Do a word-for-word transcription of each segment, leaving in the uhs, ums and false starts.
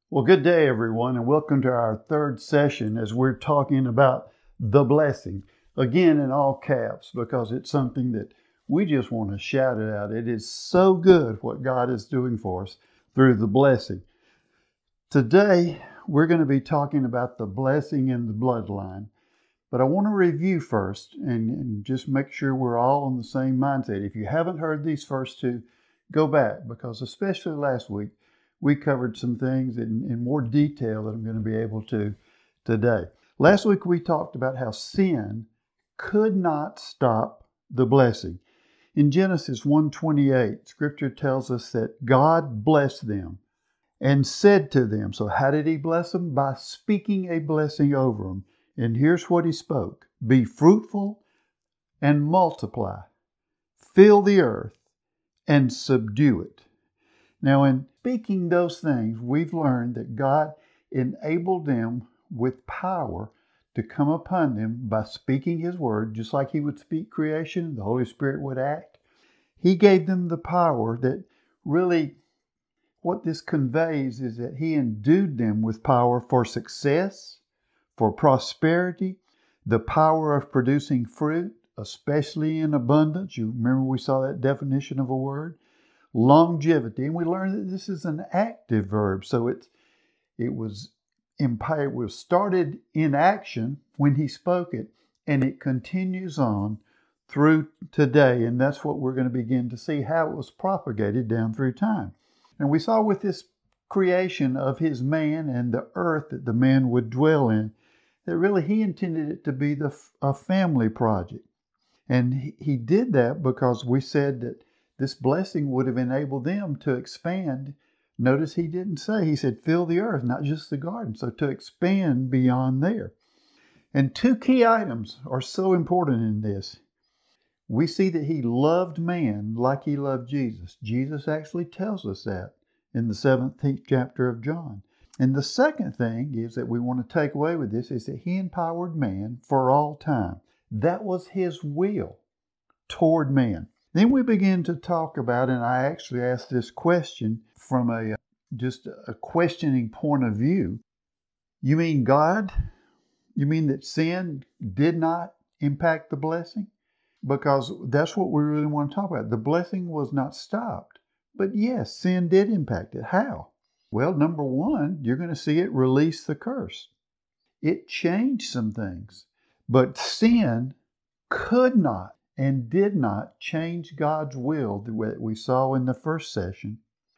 Well, good day, everyone, and welcome to our third session as we're talking about the blessing. Again, in all caps, because it's something that we just want to shout it out. It is so good what God is doing for us through the blessing. Today, we're going to be talking about the blessing in the bloodline. But I want to review first and, and just make sure we're all on the same mindset. If you haven't heard these first two, go back, because especially last week, we covered some things in, in more detail that I'm going to be able to today. Last week we talked about how sin could not stop the blessing. In Genesis one twenty-eight, Scripture tells us that God blessed them and said to them, so how did He bless them? By speaking a blessing over them. And here's what He spoke: be fruitful and multiply, fill the earth and subdue it. Now, in speaking those things, we've learned that God enabled them with power to come upon them by speaking His word, just like He would speak creation, the Holy Spirit would act. He gave them the power that really, what this conveys is that He endued them with power for success, for prosperity, the power of producing fruit, especially in abundance. You remember we saw that definition of a word. Longevity, and we learned that this is an active verb, so it's it was impi- it was started in action when He spoke it, and it continues on through today, and that's what we're going to begin to see, how it was propagated down through time. And we saw with this creation of His man and the earth that the man would dwell in, that really He intended it to be the a family project, and he, he did that because we said that this blessing would have enabled them to expand. Notice He didn't say, He said, fill the earth, not just the garden. So to expand beyond there. And two key items are so important in this. We see that He loved man like He loved Jesus. Jesus actually tells us that in the seventeenth chapter of John. And the second thing is that we want to take away with this is that He empowered man for all time. That was His will toward man. Then we begin to talk about, and I actually asked this question from a just a questioning point of view. You mean God? You mean that sin did not impact the blessing? Because that's what we really want to talk about. The blessing was not stopped. But yes, sin did impact it. How? Well, number one, you're going to see it release the curse. It changed some things. But sin could not and did not change God's will that we saw in the first session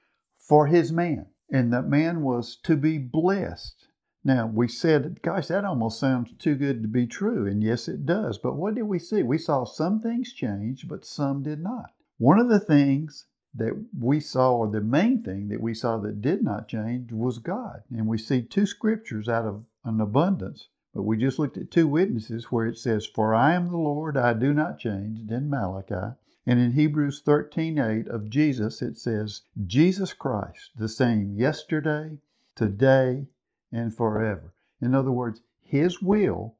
for His man. And that man was to be blessed. Now, we said, gosh, that almost sounds too good to be true. And yes, it does. But what did we see? We saw some things change, but some did not. One of the things that we saw, or the main thing that we saw that did not change, was God. And we see two scriptures out of an abundance. But we just looked at two witnesses where it says, for I am the Lord, I do not change, in Malachi. And in Hebrews thirteen eight of Jesus, it says, Jesus Christ, the same yesterday, today, and forever. In other words, His will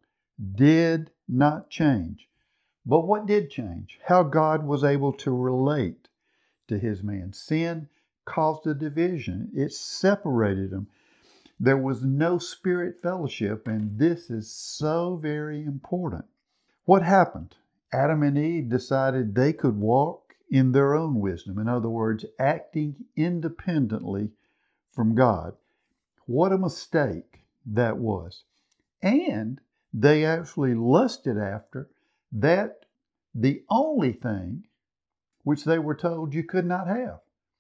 did not change. But what did change? How God was able to relate to His man. Sin caused a division. It separated them. There was no spirit fellowship, and this is so very important. What happened? Adam and Eve decided they could walk in their own wisdom. In other words, acting independently from God. What a mistake that was. And they actually lusted after that, the only thing which they were told you could not have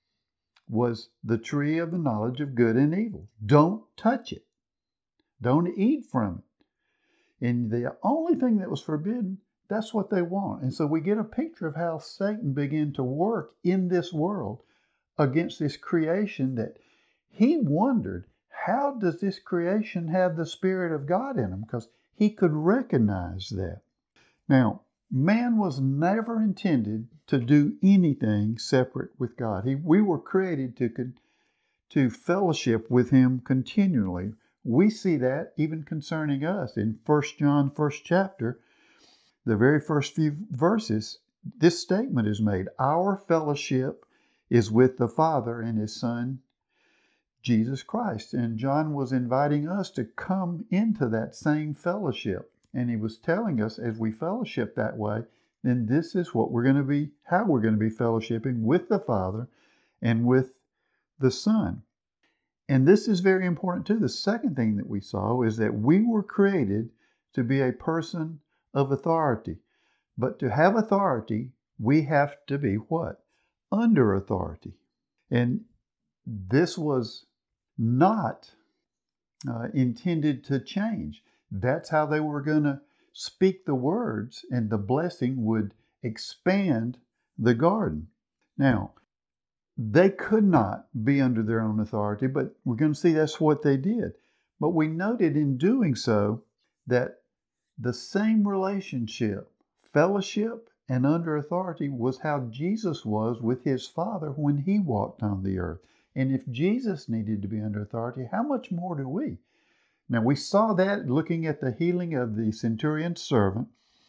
was the tree of the knowledge of good and evil. Don't touch it. Don't eat from it. And the only thing that was forbidden, that's what they want. And so we get a picture of how Satan began to work in this world against this creation that he wondered, how does this creation have the Spirit of God in them? Because he could recognize that. Now, man was never intended to do anything separate with God. He, we were created to, to fellowship with Him continually. We see that even concerning us in First John, first chapter, the very first few verses, this statement is made. Our fellowship is with the Father and His Son, Jesus Christ. And John was inviting us to come into that same fellowship. And he was telling us as we fellowship that way, then this is what we're going to be, how we're going to be fellowshipping with the Father and with the Son. And this is very important too. The second thing that we saw is that we were created to be a person of authority. But to have authority, we have to be what? Under authority. And this was not uh, intended to change. That's how they were going to speak the words, and the blessing would expand the garden. Now, they could not be under their own authority, but we're going to see that's what they did. But we noted in doing so that the same relationship, fellowship and under authority, was how Jesus was with his Father when he walked on the earth. And if Jesus needed to be under authority, how much more do we? Now, we saw that looking at the healing of the centurion's servant,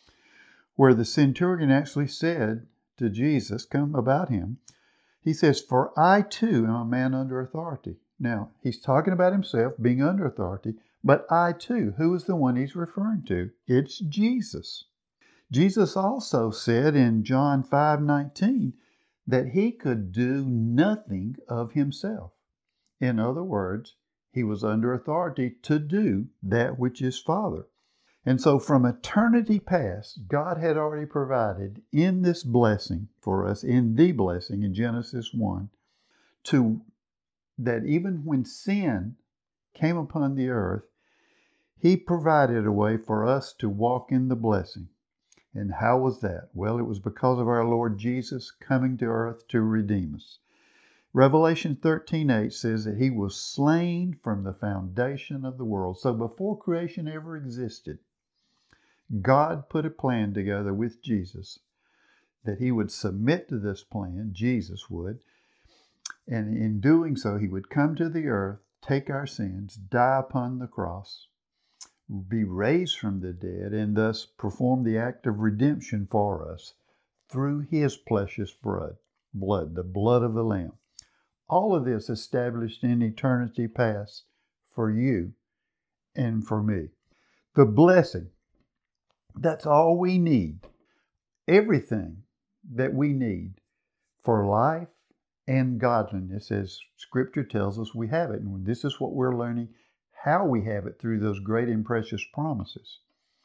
where the centurion actually said to Jesus, come about him, he says, for I too am a man under authority. Now, he's talking about himself being under authority, but I too, who is the one he's referring to? It's Jesus. Jesus also said in John five nineteen that he could do nothing of himself. In other words, he was under authority to do that which is Father. And so from eternity past, God had already provided in this blessing for us, in the blessing in Genesis one, to that even when sin came upon the earth, he provided a way for us to walk in the blessing. And how was that? Well, it was because of our Lord Jesus coming to earth to redeem us. Revelation thirteen eight says that he was slain from the foundation of the world. So before creation ever existed, God put a plan together with Jesus that he would submit to this plan, Jesus would, and in doing so, he would come to the earth, take our sins, die upon the cross, be raised from the dead, and thus perform the act of redemption for us through his precious blood, blood, the blood of the Lamb. All of this established in eternity past for you and for me. The blessing, that's all we need. Everything that we need for life and godliness, as Scripture tells us, we have it. And this is what we're learning, how we have it through those great and precious promises.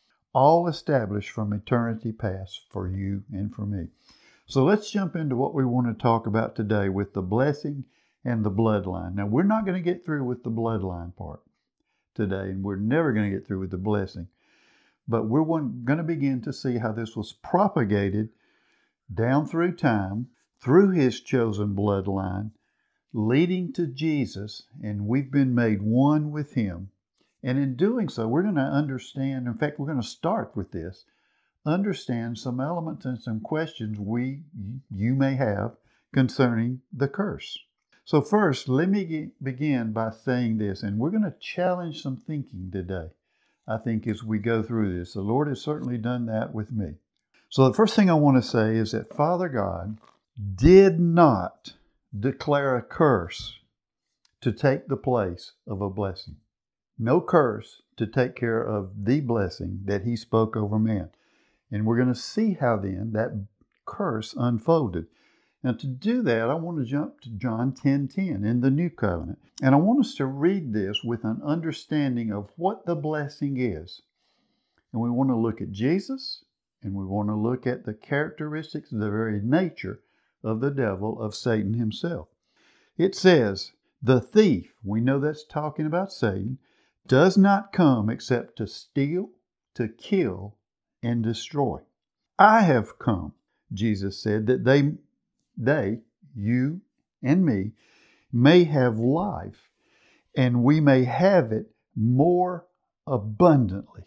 All established from eternity past for you and for me. So let's jump into what we want to talk about today with the blessing and the bloodline. Now, we're not going to get through with the bloodline part today, and we're never going to get through with the blessing. But we're going to begin to see how this was propagated down through time, through his chosen bloodline, leading to Jesus, and we've been made one with him. And in doing so, we're going to understand, in fact, we're going to start with this, understand some elements and some questions we, you may have concerning the curse. So first, let me begin by saying this, and we're going to challenge some thinking today, I think, as we go through this. The Lord has certainly done that with me. So the first thing I want to say is that Father God did not declare a curse to take the place of a blessing. No curse to take care of the blessing that he spoke over man. And we're going to see how then that curse unfolded. Now to do that, I want to jump to John ten ten in the New Covenant. And I want us to read this with an understanding of what the blessing is. And we want to look at Jesus, and we want to look at the characteristics, the very nature of the devil, of Satan himself. It says, the thief, we know that's talking about Satan, does not come except to steal, to kill, and destroy. I have come, Jesus said, that they, they, you and me, may have life, and we may have it more abundantly.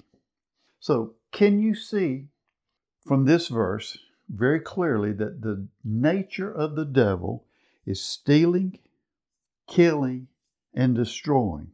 So, can you see from this verse very clearly that the nature of the devil is stealing, killing, and destroying?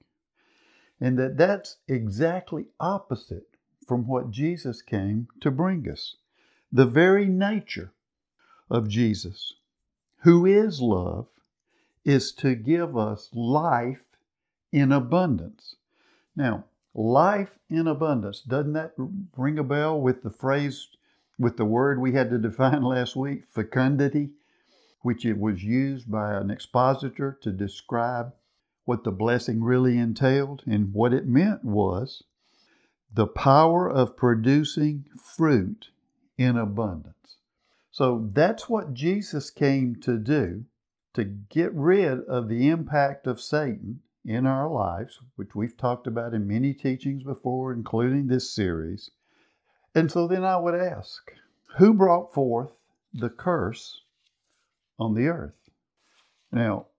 And that that's exactly opposite from what Jesus came to bring us. The very nature of Jesus, who is love, is to give us life in abundance. Now, life in abundance, doesn't that ring a bell with the phrase, with the word we had to define last week, fecundity, which it was used by an expositor to describe what the blessing really entailed? And what it meant was the power of producing fruit in abundance. So that's what Jesus came to do, to get rid of the impact of Satan in our lives, which we've talked about in many teachings before, including this series. And so then I would ask, who brought forth the curse on the earth? Now,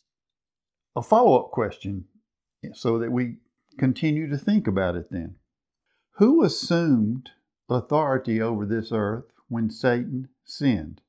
a follow-up question so that we continue to think about it then. Who assumed authority over this earth when Satan sinned?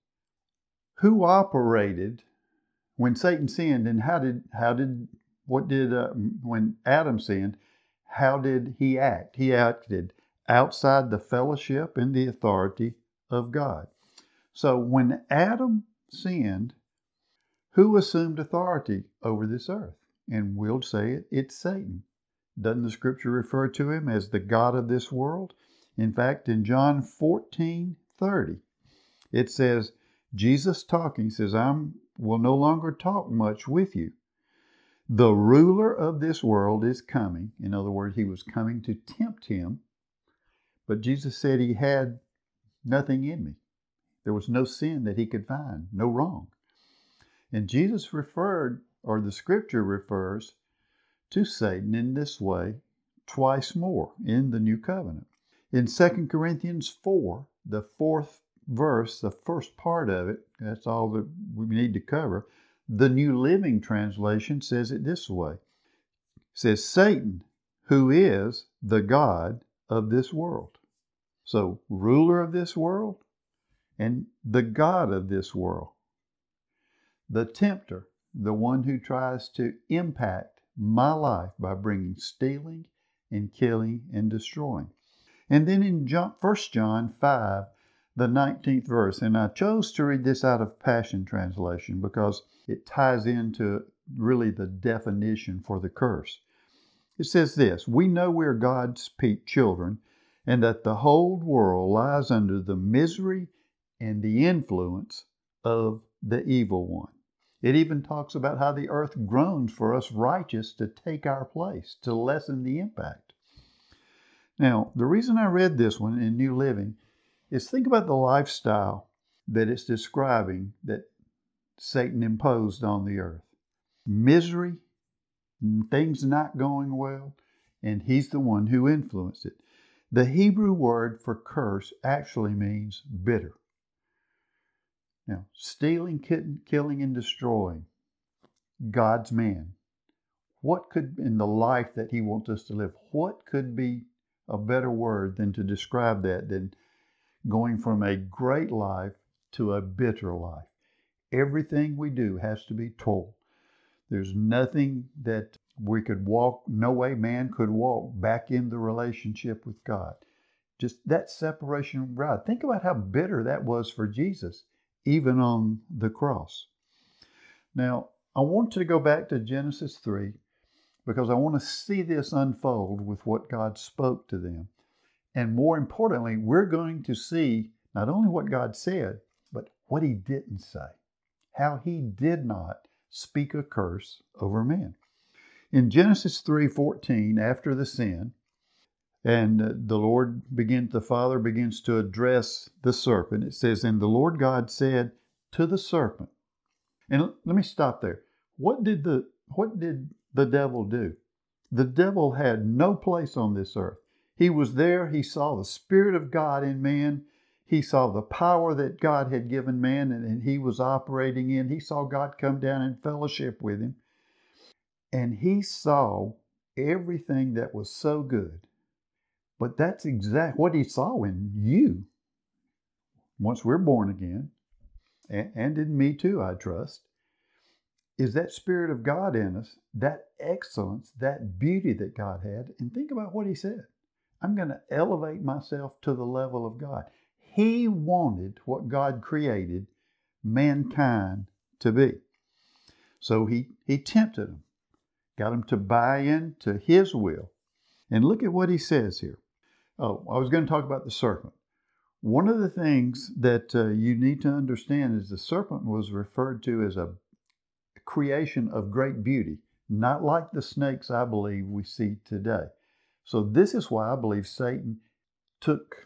Who operated when Satan sinned, and how did, how did, what did, uh, when Adam sinned, how did he act? He acted outside the fellowship and the authority of God. So when Adam sinned, who assumed authority over this earth? And we'll say it, it's Satan. Doesn't the scripture refer to him as the God of this world? In fact, in John fourteen thirty, it says, Jesus talking says, I will no longer talk much with you. The ruler of this world is coming. In other words, he was coming to tempt him. But Jesus said he had nothing in me. There was no sin that he could find, no wrong. And Jesus referred, or the scripture refers, to Satan in this way twice more in the New Covenant. In Second Corinthians four, the fourth verse, the first part of it, that's all that we need to cover, the New Living Translation says it this way. It says, Satan, who is the God of this world. So, ruler of this world and the God of this world. The tempter, the one who tries to impact my life by bringing stealing and killing and destroying. And then in John, First John five, the nineteenth verse, and I chose to read this out of Passion Translation because it ties into really the definition for the curse. It says this, we know we're God's children and that the whole world lies under the misery and the influence of the evil one. It even talks about how the earth groans for us righteous to take our place, to lessen the impact. Now, the reason I read this one in New Living is think about the lifestyle that it's describing that Satan imposed on the earth. Misery, things not going well, and he's the one who influenced it. The Hebrew word for curse actually means bitter. Now, stealing, killing, and destroying, God's man. What could, in the life that he wants us to live, what could be a better word than to describe that than going from a great life to a bitter life? Everything we do has to be told. There's nothing that we could walk, no way man could walk back in the relationship with God. Just that separation from God. Think about how bitter that was for Jesus, even on the cross. Now, I want to go back to Genesis three because I want to see this unfold with what God spoke to them. And more importantly, we're going to see not only what God said, but what he didn't say, how he did not speak a curse over man. In Genesis three fourteen, after the sin, and the Lord begins, the Father begins to address the serpent. It says, and the Lord God said to the serpent, and let me stop there. What did the, what did the devil do? The devil had no place on this earth. He was there. He saw the Spirit of God in man. He saw the power that God had given man and, and he was operating in. He saw God come down in fellowship with him. And he saw everything that was so good. But that's exactly what he saw in you. Once we're born again, and, and in me too, I trust, is that Spirit of God in us, that excellence, that beauty that God had. And think about what he said. I'm going to elevate myself to the level of God. He wanted what God created mankind to be. So he, he tempted them, got them to buy into his will. And look at what he says here. Oh, I was going to talk about the serpent. One of the things that uh, you need to understand is the serpent was referred to as a creation of great beauty, not like the snakes I believe we see today. So this is why I believe Satan took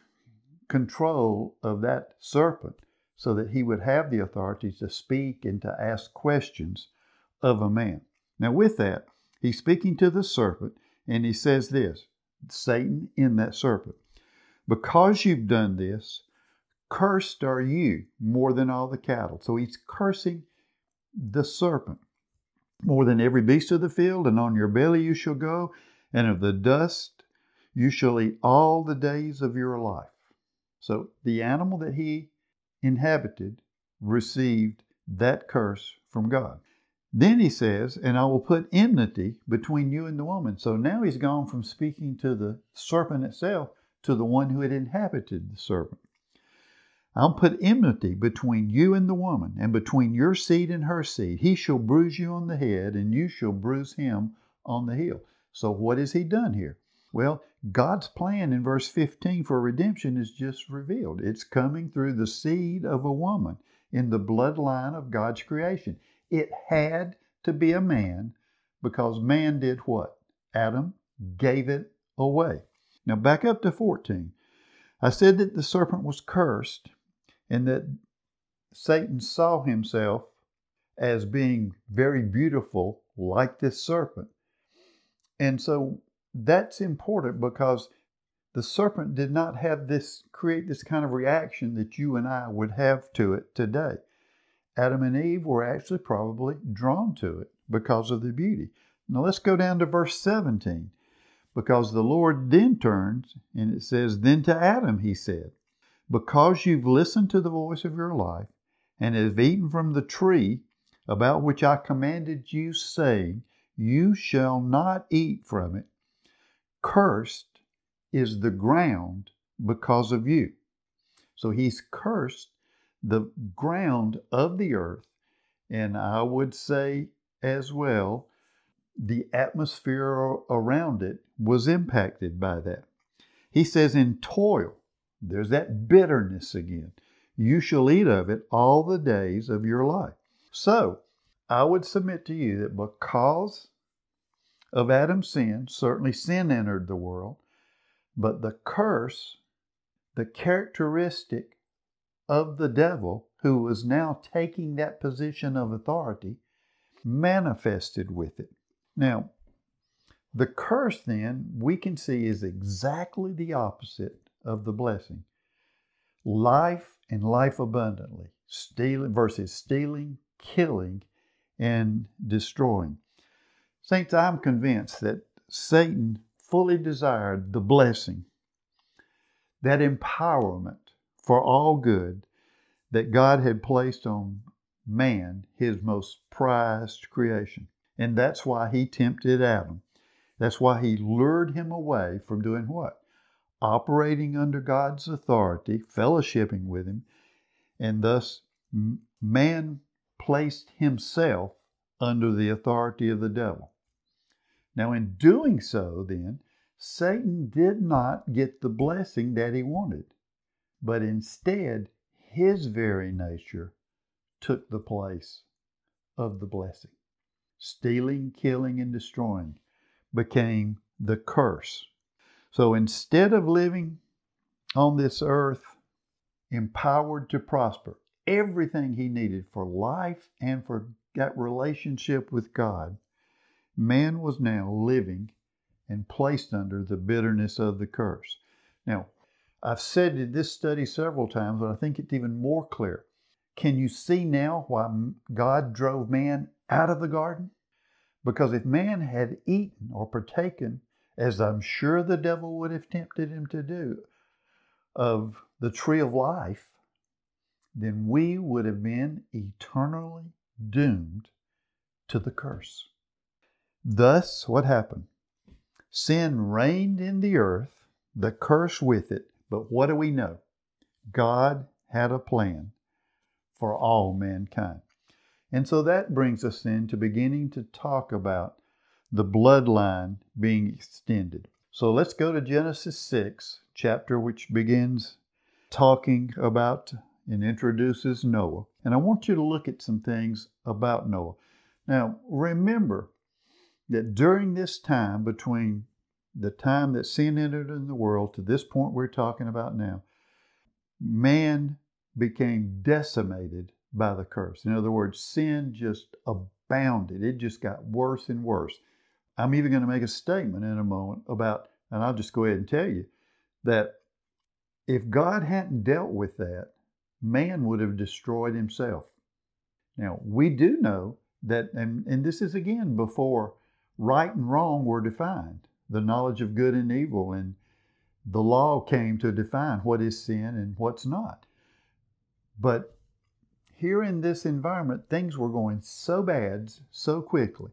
control of that serpent so that he would have the authority to speak and to ask questions of a man. Now with that, he's speaking to the serpent and he says this, Satan in that serpent, because you've done this, cursed are you more than all the cattle. So he's cursing the serpent. More than every beast of the field, and on your belly you shall go, and of the dust you shall eat all the days of your life. So the animal that he inhabited received that curse from God. Then he says, and I will put enmity between you and the woman. So now he's gone from speaking to the serpent itself to the one who had inhabited the serpent. I'll put enmity between you and the woman, and between your seed and her seed. He shall bruise you on the head, and you shall bruise him on the heel. So what has he done here? Well, God's plan in verse fifteen for redemption is just revealed. It's coming through the seed of a woman in the bloodline of God's creation. It had to be a man because man did what? Adam gave it away. Now back up to fourteen. I said that the serpent was cursed and that Satan saw himself as being very beautiful like this serpent. And so that's important because the serpent did not have this, create this kind of reaction that you and I would have to it today. Adam and Eve were actually probably drawn to it because of the beauty. Now let's go down to verse seventeen. Because the Lord then turns, and it says, then to Adam he said, because you've listened to the voice of your life, and have eaten from the tree about which I commanded you, saying, you shall not eat from it, cursed is the ground because of you. So he's cursed the ground of the earth, and I would say as well, the atmosphere around it was impacted by that. He says, in toil, there's that bitterness again. You shall eat of it all the days of your life. So, I would submit to you that because of Adam's sin, certainly sin entered the world, but the curse, the characteristic of the devil, who was now taking that position of authority, manifested with it. Now, the curse then, we can see, is exactly the opposite of the blessing. Life and life abundantly, stealing versus stealing, killing, and destroying. Saints, I'm convinced that Satan fully desired the blessing, that empowerment for all good that God had placed on man, his most prized creation. And that's why he tempted Adam. That's why he lured him away from doing what? Operating under God's authority, fellowshipping with him, and thus man placed himself under the authority of the devil. Now in doing so then, Satan did not get the blessing that he wanted, but instead his very nature took the place of the blessing. Stealing, killing, and destroying became the curse. So instead of living on this earth empowered to prosper, everything he needed for life and for that relationship with God, man was now living and placed under the bitterness of the curse. Now, I've said in this study several times, but I think it's even more clear. Can you see now why God drove man out of the garden? Because if man had eaten or partaken, as I'm sure the devil would have tempted him to do, of the tree of life, then we would have been eternally doomed to the curse. Thus, what happened? Sin reigned in the earth, the curse with it, but what do we know? God had a plan for all mankind. And so that brings us then to beginning to talk about the bloodline being extended. So let's go to Genesis six, chapter which begins talking about and introduces Noah. And I want you to look at some things about Noah. Now, remember that during this time, between the time that sin entered in the world to this point we're talking about now, man became decimated by the curse. In other words, sin just abounded. It just got worse and worse. I'm even going to make a statement in a moment about, and I'll just go ahead and tell you, that if God hadn't dealt with that, man would have destroyed himself. Now, we do know that, and, and this is again before right and wrong were defined, the knowledge of good and evil, and the law came to define what is sin and what's not. But here in this environment, things were going so bad so quickly.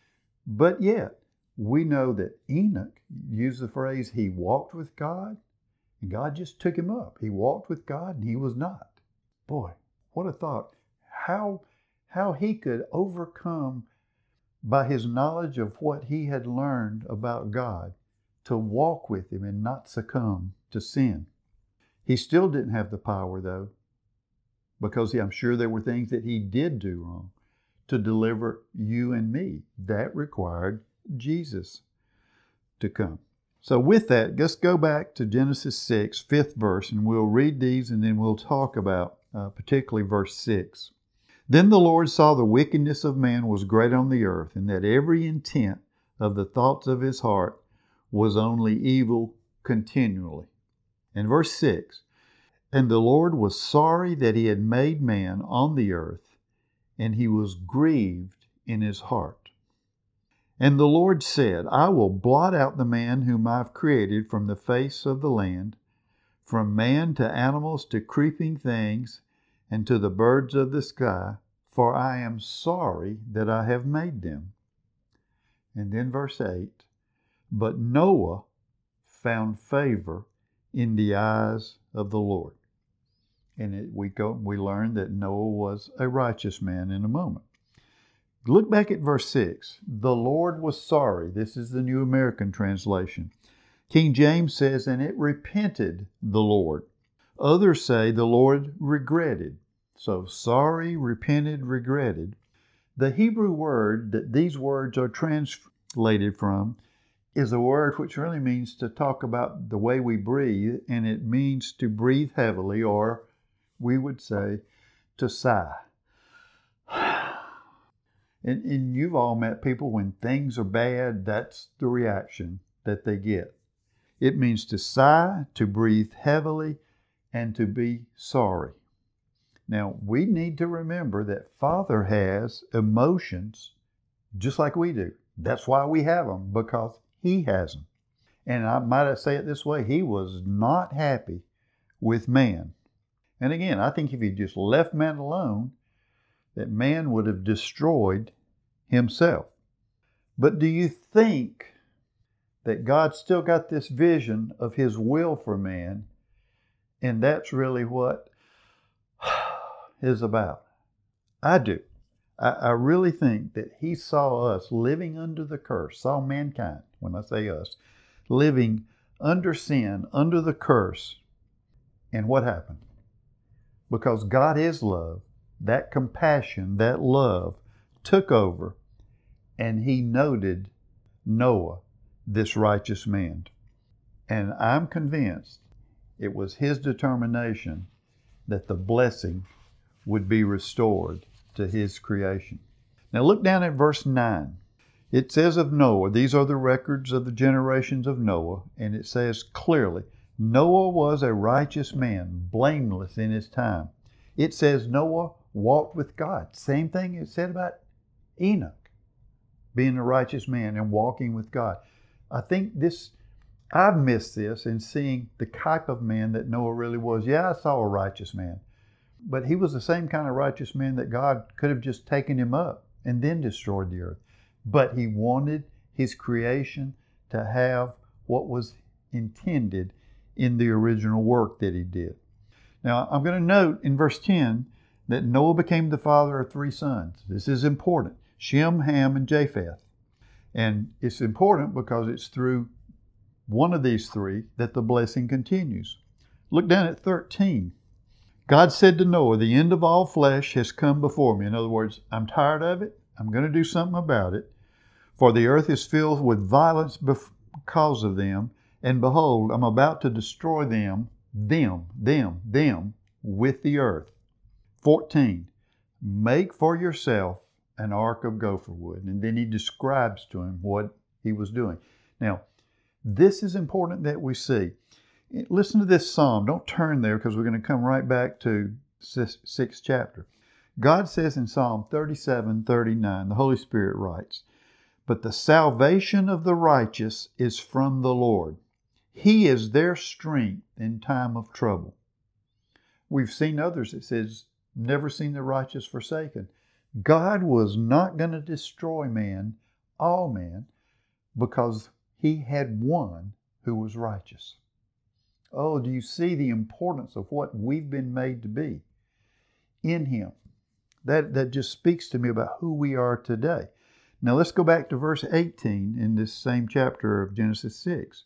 But yet, we know that Enoch used the phrase, he walked with God, and God just took him up. He walked with God, and he was not. Boy, what a thought. How, how he could overcome by his knowledge of what he had learned about God to walk with him and not succumb to sin. He still didn't have the power, though, because I'm sure there were things that he did do wrong to deliver you and me. That required Jesus to come. So with that, let's go back to Genesis six, fifth verse, and we'll read these and then we'll talk about uh, particularly verse six. Then the Lord saw the wickedness of man was great on the earth, and that every intent of the thoughts of his heart was only evil continually. And verse six, and the Lord was sorry that he had made man on the earth, and he was grieved in his heart. And the Lord said, I will blot out the man whom I've created from the face of the land, from man to animals to creeping things, and to the birds of the sky, for I am sorry that I have made them. And then verse eight, but Noah found favor in the eyes of the Lord. And it, we go, we learn that Noah was a righteous man in a moment. Look back at verse six. The Lord was sorry. This is the New American Translation. King James says, and it repented the Lord. Others say the Lord regretted. So sorry, repented, regretted. The Hebrew word that these words are translated from is a word which really means to talk about the way we breathe, and it means to breathe heavily, or we would say to sigh. And, and you've all met people when things are bad, that's the reaction that they get. It means to sigh, to breathe heavily, and to be sorry. Now, we need to remember that Father has emotions just like we do. That's why we have them, because He has them. And I might say it this way, He was not happy with man. And again, I think if He just left man alone, that man would have destroyed himself. But do you think that God still got this vision of His will for man, and that's really what is about? I do. I, I really think that He saw us living under the curse, saw mankind, when I say us, living under sin, under the curse. And what happened? Because God is love, that compassion, that love took over, and He noted Noah, this righteous man. And I'm convinced it was His determination that the blessing would be restored to His creation. Now look down at verse nine. It says of Noah, these are the records of the generations of Noah, and it says clearly, Noah was a righteous man, blameless in his time. It says Noah walked with God. Same thing it said about Enoch, being a righteous man and walking with God. I think this, I've missed this in seeing the type of man that Noah really was. Yeah, I saw a righteous man, but he was the same kind of righteous man that God could have just taken him up and then destroyed the earth. But He wanted His creation to have what was intended in the original work that He did. Now, I'm going to note in verse ten that Noah became the father of three sons. This is important. Shem, Ham, and Japheth. And it's important because it's through one of these three that the blessing continues. Look down at thirteen. God said to Noah, the end of all flesh has come before me. In other words, I'm tired of it. I'm going to do something about it. For the earth is filled with violence because of them. And behold, I'm about to destroy them, them, them, them, with the earth. fourteen. Make for yourself an ark of gopher wood. And then he describes to him what he was doing. Now, this is important that we see. Listen to this psalm. Don't turn there because we're going to come right back to sixth chapter. God says in Psalm thirty-seven, thirty-nine, the Holy Spirit writes, but the salvation of the righteous is from the Lord. He is their strength in time of trouble. We've seen others that says, never seen the righteous forsaken. God was not going to destroy man, all man, because he had one who was righteous. Oh, do you see the importance of what we've been made to be in him? That, that just speaks to me about who we are today. Now let's go back to verse eighteen in this same chapter of Genesis six.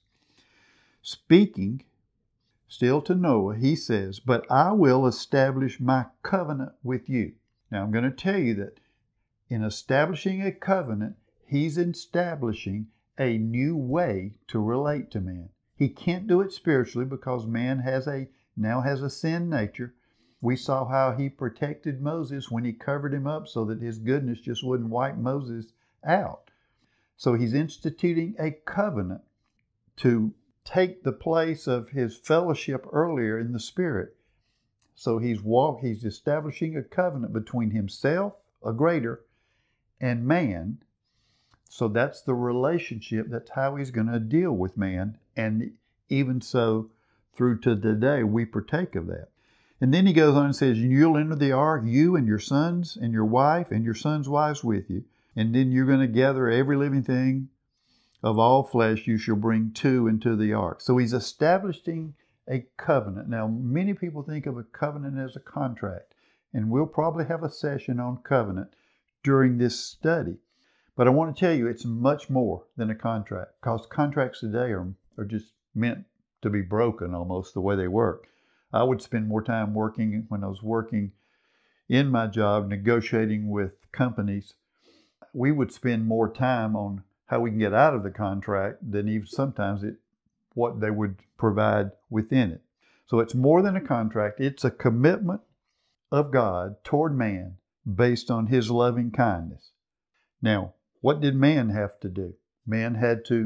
Speaking still to Noah, he says, but I will establish my covenant with you. Now I'm going to tell you that in establishing a covenant, he's establishing a new way to relate to man. He can't do it spiritually because man has a now has a sin nature. We saw how he protected Moses when he covered him up so that his goodness just wouldn't wipe Moses out. So he's instituting a covenant to take the place of his fellowship earlier in the Spirit. So he's walk, he's establishing a covenant between himself, a greater, and man. So that's the relationship. That's how he's going to deal with man. And even so, through to today, we partake of that. And then he goes on and says, you'll enter the ark, you and your sons and your wife and your sons' wives with you. And then you're going to gather every living thing of all flesh, you shall bring two into the ark. So he's establishing a covenant. Now, many people think of a covenant as a contract. And we'll probably have a session on covenant during this study. But I want to tell you, it's much more than a contract, because contracts today are, are just meant to be broken almost the way they work. I would spend more time working when I was working in my job, negotiating with companies. We would spend more time on how we can get out of the contract than even sometimes it, what they would provide within it. So it's more than a contract. It's a commitment of God toward man based on his loving kindness. Now, what did man have to do? Man had to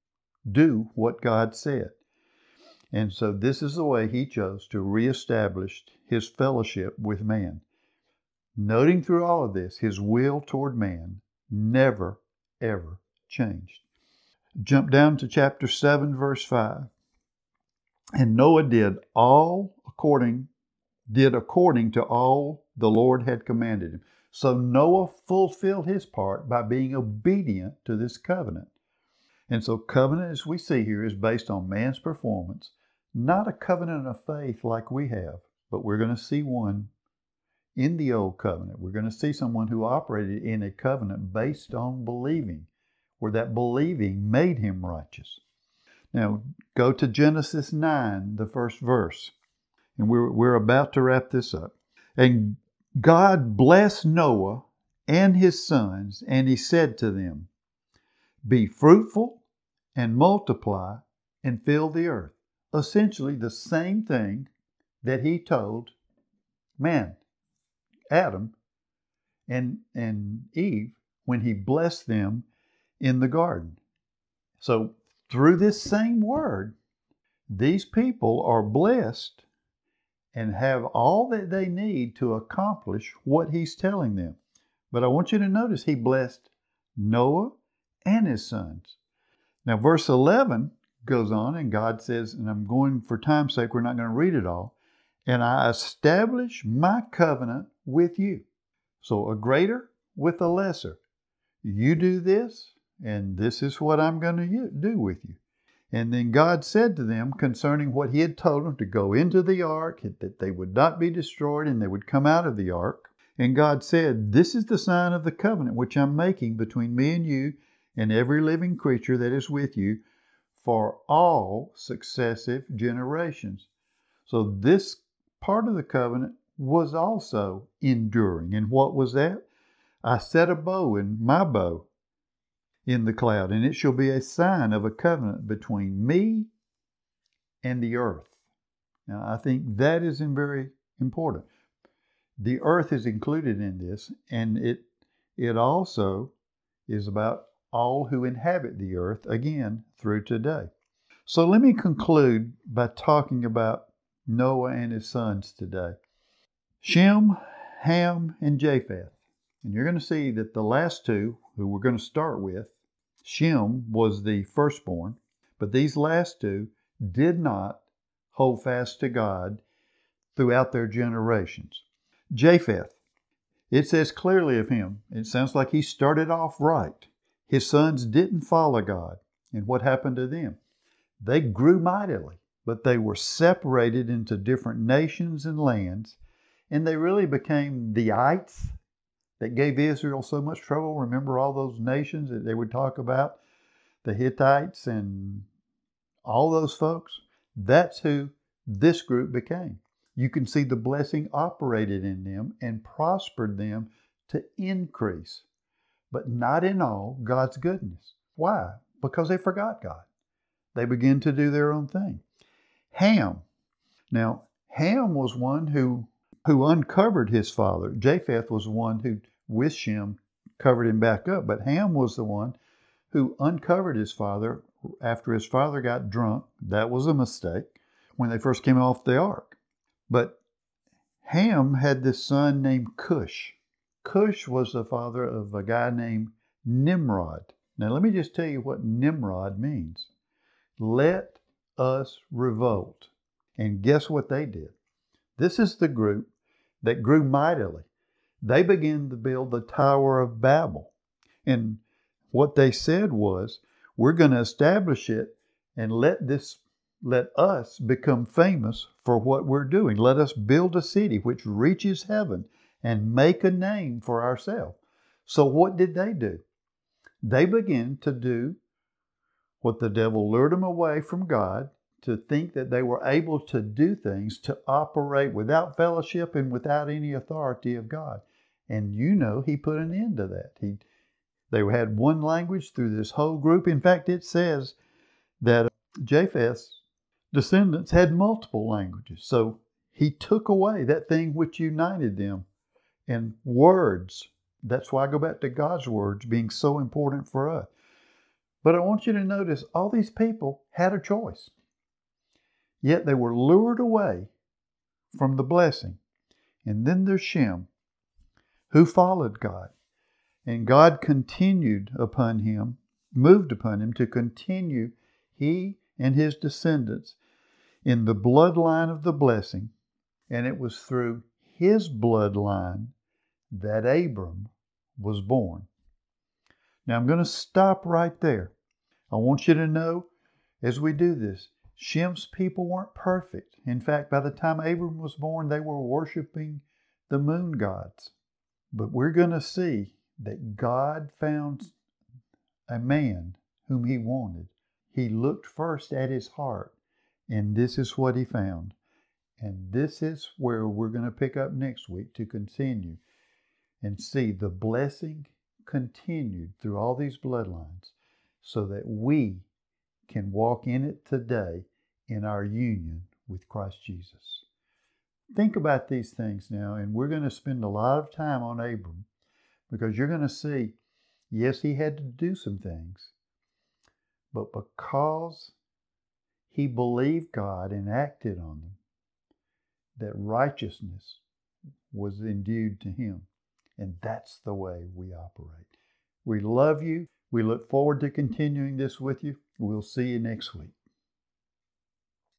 do what God said. And so this is the way he chose to reestablish his fellowship with man. Noting through all of this, his will toward man never, ever changed. Jump down to chapter seven, verse five. And Noah did all according, did according to all the Lord had commanded him. So Noah fulfilled his part by being obedient to this covenant. And so covenant, as we see here, is based on man's performance, not a covenant of faith like we have, but we're going to see one in the old covenant. We're going to see someone who operated in a covenant based on believing, where that believing made him righteous. Now, go to Genesis nine, the first verse, and we're, we're about to wrap this up. And God blessed Noah and his sons, and he said to them, be fruitful and multiply and fill the earth. Essentially the same thing that he told man, Adam and, and Eve, when he blessed them in the garden. So through this same word, these people are blessed and have all that they need to accomplish what he's telling them. But I want you to notice he blessed Noah and his sons. Now verse eleven goes on and God says, and I'm going for time's sake, we're not going to read it all, and I establish my covenant with you. So a greater with a lesser. You do this, and this is what I'm going to do with you. And then God said to them concerning what he had told them to go into the ark, that they would not be destroyed and they would come out of the ark. And God said, this is the sign of the covenant which I'm making between me and you and every living creature that is with you for all successive generations. So this part of the covenant was also enduring. And what was that? I set a bow in my bow in the cloud, and it shall be a sign of a covenant between me and the earth. Now, I think that is very important. The earth is included in this, and it it also is about all who inhabit the earth, again, through today. So let me conclude by talking about Noah and his sons today. Shem, Ham, and Japheth. And you're going to see that the last two, who we're going to start with, Shem was the firstborn, but these last two did not hold fast to God throughout their generations. Japheth, it says clearly of him, it sounds like he started off right. His sons didn't follow God. And what happened to them? They grew mightily, but they were separated into different nations and lands, and they really became the ites that gave Israel so much trouble. Remember all those nations that they would talk about? The Hittites and all those folks? That's who this group became. You can see the blessing operated in them and prospered them to increase, but not in all God's goodness. Why? Because they forgot God. They began to do their own thing. Ham. Now, Ham was one who who uncovered his father. Japheth was the one who, with Shem, covered him back up. But Ham was the one who uncovered his father after his father got drunk. That was a mistake when they first came off the ark. But Ham had this son named Cush. Cush was the father of a guy named Nimrod. Now let me just tell you what Nimrod means. Let us revolt. And guess what they did? This is the group that grew mightily. They began to build the Tower of Babel. And what they said was, we're going to establish it and let this, let us become famous for what we're doing. Let us build a city which reaches heaven and make a name for ourselves. So what did they do? They began to do what the devil lured them away from God, to think that they were able to do things, to operate without fellowship and without any authority of God. And you know, he put an end to that. He, they had one language through this whole group. In fact, it says that Japheth's descendants had multiple languages. So he took away that thing which united them. And words, that's why I go back to God's words being so important for us. But I want you to notice all these people had a choice. Yet they were lured away from the blessing. And then there's Shem, who followed God. And God continued upon him, moved upon him to continue, he and his descendants, in the bloodline of the blessing. And it was through his bloodline that Abram was born. Now I'm going to stop right there. I want you to know, as we do this, Shem's people weren't perfect. In fact, by the time Abram was born, they were worshiping the moon gods. But we're going to see that God found a man whom he wanted. He looked first at his heart, and this is what he found. And this is where we're going to pick up next week to continue and see the blessing continued through all these bloodlines so that we can walk in it today in our union with Christ Jesus. Think about these things now, and we're going to spend a lot of time on Abram because you're going to see, yes, he had to do some things, but because he believed God and acted on them, that righteousness was endued to him. And that's the way we operate. We love you. We look forward to continuing this with you. We'll see you next week.